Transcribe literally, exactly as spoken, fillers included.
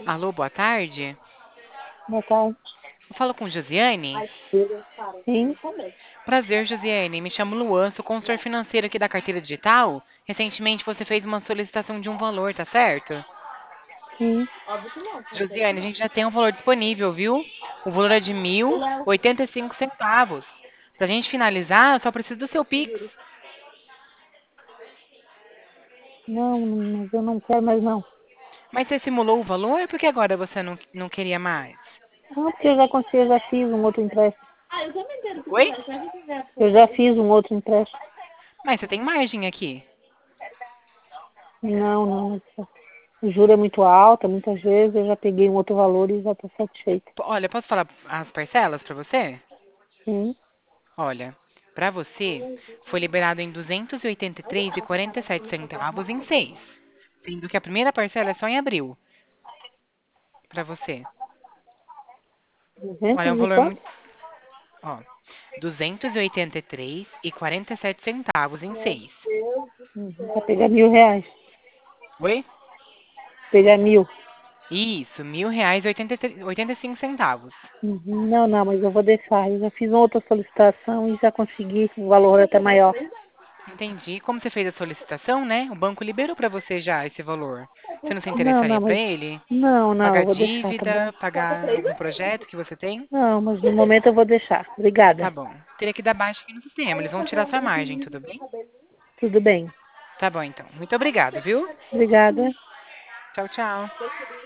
Alô, boa tarde. Boa tarde. Eu falo com Josiane. Sim, Prazer, Josiane. Me chamo Luan, sou consultor financeiro aqui da Carteira Digital. Recentemente você fez uma solicitação de um valor, tá certo? sim. Josiane, a gente já tem um valor disponível, viu? O valor é de mil e oitenta e cinco centavos. Pra gente finalizar, eu só preciso do seu Pix. Não, mas eu não quero mais não. Mas você simulou o valor? Por que agora você não, não queria mais? Não, porque eu já consegui, eu já fiz um outro empréstimo. Oi? Eu já fiz um outro empréstimo. Mas você tem margem aqui. Não, não. O juro é muito alto, muitas vezes eu já peguei um outro valor e já estou satisfeita. P- Olha, posso falar as parcelas pra você? Sim. Olha, para você foi liberado em duzentos e oitenta e três e quarenta e sete centavos em seis, sendo que a primeira parcela é só em abril, para você. Olha, é um duzentos e valor quanto? muito, ó, duzentos e oitenta e três e quarenta e sete centavos em seis. Uhum. Vai pegar mil reais. Oi? Pegar mil. Isso, mil reais e oitenta e três oitenta e cinco centavos. Uhum. Não, não, mas eu vou deixar. Eu já fiz uma outra solicitação e já consegui um valor até maior. Entendi. Como você fez a solicitação, né? O banco liberou para você já esse valor. Você não se Não, interessaria não, para mas. ele? Não, não, Pagar eu vou deixar, tá bom? dívida, pagar algum projeto que você tem? Não, mas no momento eu vou deixar. Tá Obrigada. bom. Teria que dar baixa aqui no sistema. Eles vão tirar sua margem, tudo bem? Tudo bem. Tá bom, então. Muito obrigado, viu? Obrigada. Tchau, tchau.